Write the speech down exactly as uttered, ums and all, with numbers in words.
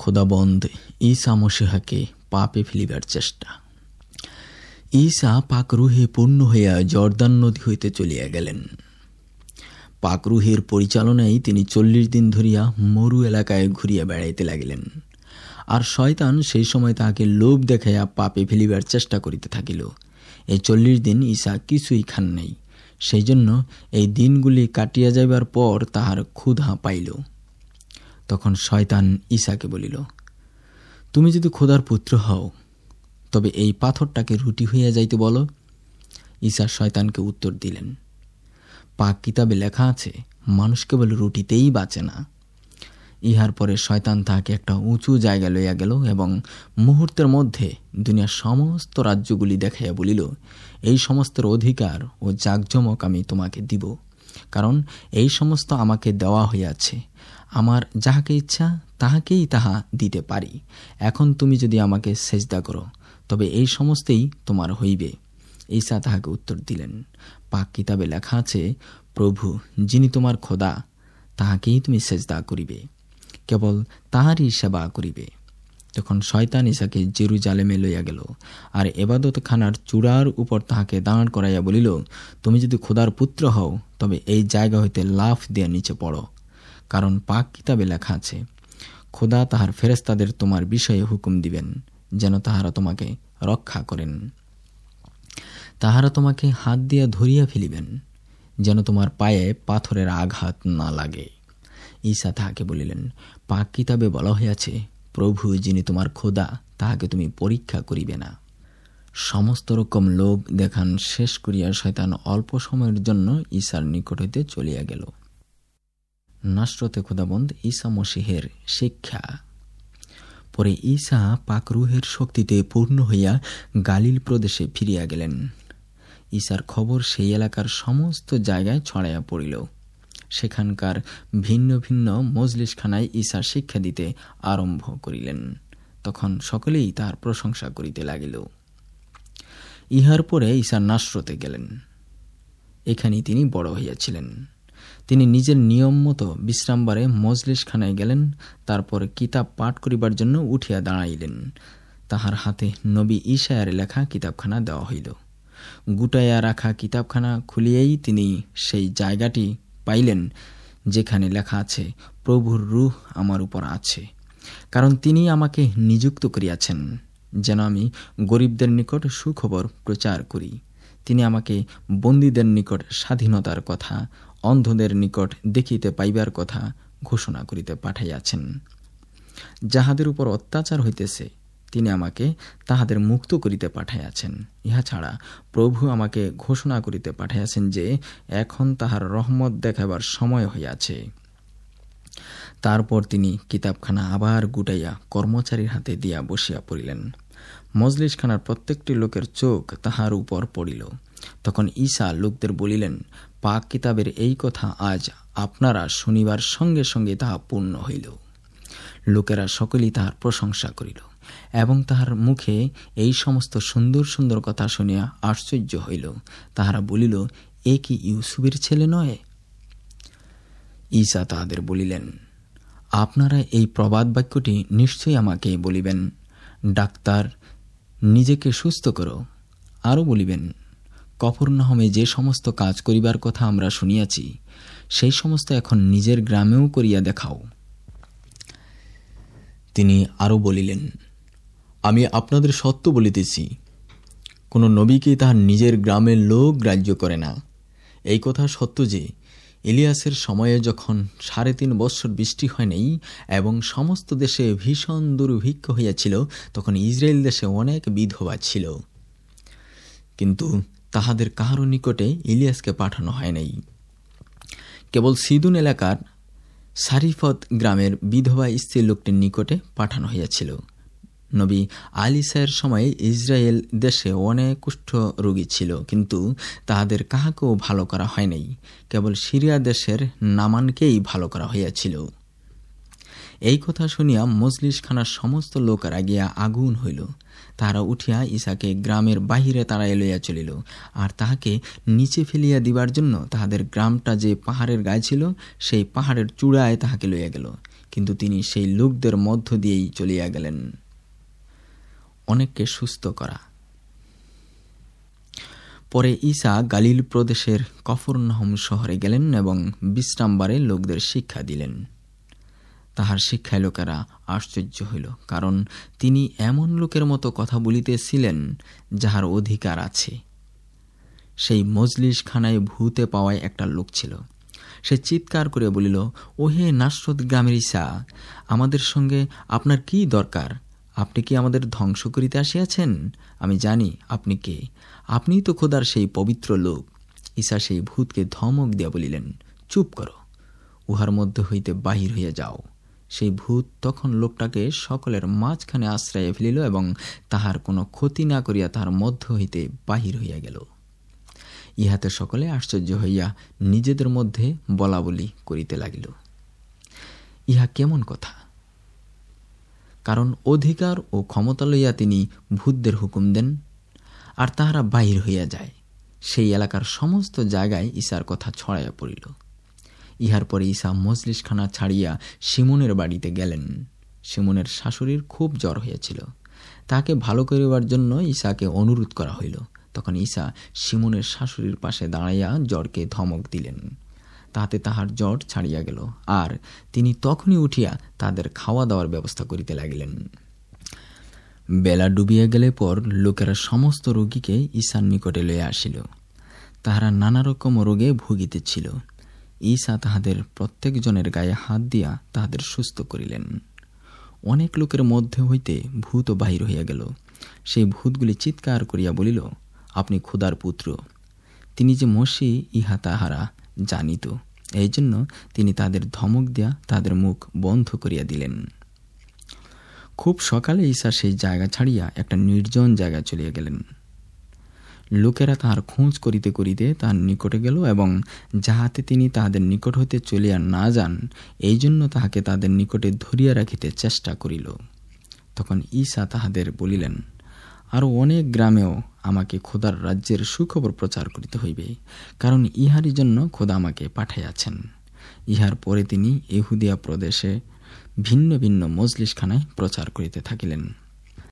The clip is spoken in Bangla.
খোদাবন্দ ঈসা মশিহাকে পাপে ফেলিবার চেষ্টা। ঈসা পাকরুহে পূর্ণ হইয়া জর্দান নদী হইতে চলিয়া গেলেন। পাকরুহের পরিচালনায় তিনি চল্লিশ দিন ধরিয়া মরু এলাকায় ঘুরিয়া বেড়াইতে লাগিলেন। আর শয়তান সেই সময় তাহাকে লোভ দেখাইয়া পাপে ফেলিবার চেষ্টা করিতে থাকিল। এই চল্লিশ দিন ঈসা কিছুই খান নাই। সেই জন্য এই দিনগুলি কাটিয়া যাইবার পর তাহার ক্ষুধা পাইল। তখন শয়তান ঈসাকে বলিল, তুমি যদি খোদার পুত্র হও তবে এই পাথরটাকে রুটি হইয়া যাইতে বলো। ঈসা শয়তানকে উত্তর দিলেন, পাক কিতাবে লেখা আছে, মানুষ কেবল রুটিতেই বাঁচে না। ইহার পরে শয়তান তাহাকে একটা উঁচু জায়গা লইয়া গেল এবং মুহূর্তের মধ্যে দুনিয়ার সমস্ত রাজ্যগুলি দেখাইয়া বলিল, এই সমস্তের অধিকার ও জাকজমক আমি তোমাকে দিব, কারণ এই সমস্ত আমাকে দেওয়া হইয়াছে। আমার যাহাকে ইচ্ছা তাহাকেই তাহা দিতে পারি। এখন তুমি যদি আমাকে সেজদা করো তবে এই সমস্তই তোমার হইবে। ঈসা তাহাকে উত্তর দিলেন, পাক কিতাবে লেখা আছে, প্রভু যিনি তোমার খোদা তাহাকেই তুমি সেজদা করিবে, কেবল তাহারই সেবা করিবে। তখন শয়তান ঈসাকে জেরুজালেমে লইয়া গেল, আর এবাদতখানার চূড়ার উপর তাহাকে দাঁড় করাইয়া বলিল, তুমি যদি খোদার পুত্র হও তবে এই জায়গা হইতে লাফ দিয়া নিচে পড়ো, কারণ পাক কিতাবে লেখা আছে, খোদা তাহার ফেরেশতাদের তোমার বিষয়ে হুকুম দিবেন, যেন তাহারা তোমাকে রক্ষা করেন। তাহারা তোমাকে হাত দিয়া ধরিয়া ফেলিবেন, যেন তোমার পায়ে পাথরের আঘাত না লাগে। ঈসা তাহাকে বলিলেন, পাক কিতাবে বলা হইয়াছে, প্রভু যিনি তোমার খোদা তাহাকে তুমি পরীক্ষা করিবে না। সমস্ত রকম লোভ দেখান শেষ করিয়া শয়তান অল্প সময়ের জন্য ঈসার নিকট হইতে চলিয়া গেল। নাসরতে খোদাবন্দ ঈসা মসীহের শিক্ষা। পরে ঈসা পাকরুহের শক্তিতে পূর্ণ হইয়া গালিল প্রদেশে ফিরিয়া গেলেন। ঈসার খবর সেই এলাকার সমস্ত জায়গায় ছড়াইয়া পড়িল। সেখানকার ভিন্ন ভিন্ন মজলিসখানায় ঈসা শিক্ষা দিতে আরম্ভ করিলেন। তখন সকলেই তাহার প্রশংসা করিতে লাগিল। ইহার পরে ঈসা নাসরতে গেলেন। এখানেই তিনি বড় হইয়াছিলেন। তিনি নিজের নিয়ম মতো বিশ্রামবারে মজলিসখানায় গেলেন। তারপর কিতাব পাঠ করিবার জন্য উঠিয়া দাঁড়াইলেন। তাহার হাতে নবী ঈশায়ার লেখা কিতাবখানা দেওয়া হইল। গুটাইয়া রাখা কিতাবখানা খুলিয়াই তিনি সেই জায়গাটি পাইলেন যেখানে লেখা আছে, প্রভুর রূহ আমার উপর আছে, কারণ তিনি আমাকে নিযুক্ত করিয়াছেন যেন আমি গরিবদের নিকট সুখবর প্রচার করি। তিনি আমাকে বন্দীদের নিকট স্বাধীনতার কথা, অন্ধদের নিকট দেখিতে পাইবার কথা ঘোষণা করিতে পাঠাইয়াছেন। যাহাদের উপর অত্যাচার হইতেছে তিনি আমাকে তাহাদের মুক্ত করিতে পাঠাইয়াছেন। ইহা ছাড়া প্রভু আমাকে ঘোষণা করিতে পাঠাইয়াছেন যে এখন তাহার রহমত দেখাবার সময় হইয়াছে। তারপর তিনি কিতাবখানা আবার গুটাইয়া কর্মচারীর হাতে দিয়া বসিয়া পড়িলেন। মজলিসখানার প্রত্যেকটি লোকের চোখ তাহার উপর পড়িল। তখন ঈসা লোকদের বলিলেন, পাক কিতাবের এই কথা আজ আপনারা শুনিবার সঙ্গে সঙ্গে তাহা পূর্ণ হইল। লোকেরা সকলেই তাহার প্রশংসা করিল এবং তাহার মুখে এই সমস্ত সুন্দর সুন্দর কথা শুনিয়া আশ্চর্য হইল। তাহারা বলিল, এ কি ইউসুফের ছেলে নয়? ঈসা তাহাদের বলিলেন, আপনারা এই প্রবাদ বাক্যটি নিশ্চয়ই আমাকে বলিবেন, ডাক্তার নিজেকে সুস্থ করো। আরও বলিবেন, কফরনাহমে যে সমস্ত কাজ করিবার কথা আমরা শুনিয়াছি সেই সমস্ত এখন নিজের গ্রামেও করিয়া দেখাও। তিনি আরও বলিলেন, আমি আপনাদের সত্য বলিতেছি, কোন নবীকেই তাহার নিজের গ্রামের লোক গ্রাহ্য করে না। এই কথা সত্য যে ইলিয়াসের সময়ে যখন সাড়ে তিন বৎসর বৃষ্টি হয় নাই এবং সমস্ত দেশে ভীষণ দুর্ভিক্ষ হইয়াছিল, তখন ইসরায়েল দেশে অনেক বিধবা ছিল, কিন্তু তাহাদের কাহারও নিকটে ইলিয়াসকে পাঠানো হয় নাই। কেবল সিদুন এলাকার সারিফত গ্রামের বিধবা স্ত্রী লোকটির নিকটে পাঠানো হইয়াছিল। নবী আলিসায়ের সময় ইসরায়েল দেশে অনেক কুষ্ঠ রোগী ছিল, কিন্তু তাহাদের কাহাকেও ভালো করা হয় নাই, কেবল সিরিয়া দেশের নামানকেই ভালো করা হইয়াছিল। এই কথা শুনিয়া মজলিসখানার সমস্ত লোক রাগিয়া আগুন হইল। তাহারা উঠিয়া ঈসাকে গ্রামের বাহিরে তাড়াইয়া লইয়া চলিল, আর তাহাকে নিচে ফেলিয়া দিবার জন্য তাহাদের গ্রামটা যে পাহাড়ের গায়ে ছিল সেই পাহাড়ের চূড়ায় তাহাকে লইয়া গেল। কিন্তু তিনি সেই লোকদের মধ্য দিয়েই চলিয়া গেলেন। অনেককে সুস্থ করা। পরে ঈসা গালিল প্রদেশের কফরনাহুম শহরে গেলেন এবং বিশ্রামবারে লোকদের শিক্ষা দিলেন। তাহার শিক্ষায় লোকেরা আশ্চর্য হইল, কারণ তিনি এমন লোকের মতো কথা বলিতেছিলেন যাহার অধিকার আছে। সেই মজলিস খানায় ভূতে পাওয়ায় একটা লোক ছিল। সে চিৎকার করে বলিল, ওহে নাসরত গ্রামের ঈসা, আমাদের সঙ্গে আপনার কি দরকার? আপনি কি আমাদের ধ্বংস করিতে আসিয়াছেন? আমি জানি আপনি কে, আপনিই তো খোদার সেই পবিত্র লোক। ঈসা সেই ভূতকে ধমক দিয়া বলিলেন, চুপ করো, উহার মধ্যে হইতে বাহির হইয়া যাও। সেই ভূত তখন লোকটাকে সকলের মাঝখানে আশ্রয়ে ফেলিল এবং তাহার কোনো ক্ষতি না করিয়া তাহার মধ্য হইতে বাহির হইয়া গেল। ইহাতে সকলে আশ্চর্য হইয়া নিজেদের মধ্যে বলা বলি করিতে লাগিল, ইহা কেমন কথা? কারণ অধিকার ও ক্ষমতা লইয়া তিনি ভূতদের হুকুম দেন, আর তাহারা বাহির হইয়া যায়। সেই এলাকার সমস্ত জায়গায় ঈসার কথা ছড়াইয়া পড়িল। ইহার পরে ঈসা মজলিসখানা ছাড়িয়া শিমুনের বাড়িতে গেলেন। শিমুনের শাশুড়ির খুব জ্বর হইয়াছিল। তাকে ভালো করিবার জন্য ঈসাকে অনুরোধ করা হইল। তখন ঈসা শিমুনের শাশুড়ির পাশে দাঁড়াইয়া জ্বরকে ধমক দিলেন। তাহাতে তাহার জ্বর ছাড়িয়া গেল, আর তিনি তখনই উঠিয়া তাদের খাওয়া দাওয়ার ব্যবস্থা করিতে লাগিলেন। বেলা ডুবিয়া গেলে পর লোকেরা সমস্ত রোগীকে ঈসার নিকটে লইয়া আসিল। তাহারা নানা রকম রোগে ভুগিতেছিল। ঈসা তাহাদের প্রত্যেকজনের গায়ে হাত দিয়া তাহাদের সুস্থ করিলেন। অনেক লোকের মধ্যে হইতে ভূত বাহির হইয়া গেল। সেই ভূতগুলি চিৎকার করিয়া বলিল, আপনি খোদার পুত্র। তিনি যে মসীহ ইহা তাহারা জানিত, এই জন্য তিনি তাদের ধমক দিয়া তাদের মুখ বন্ধ করিয়া দিলেন। খুব সকালে ঈসা সেই জায়গা ছাড়িয়া একটা নির্জন জায়গা চলিয়া গেলেন। লোকেরা তাহার খোঁজ করিতে করিতে তাহার নিকটে গেল এবং যাহাতে তিনি তাহাদের নিকট হইতে চলিয়া না যান, এই জন্য তাহাকে তাদের নিকটে ধরিয়া রাখিতে চেষ্টা করিল। তখন ঈসা তাহাদের বলিলেন, আরও অনেক গ্রামেও আমাকে খোদার রাজ্যের সুখবর প্রচার করিতে হইবে, কারণ ইহারই জন্য খোদা আমাকে পাঠাইয়াছেন। ইহার পরে তিনি ইহুদিয়া প্রদেশে ভিন্ন ভিন্ন মজলিসখানায় প্রচার করিতে থাকিলেন।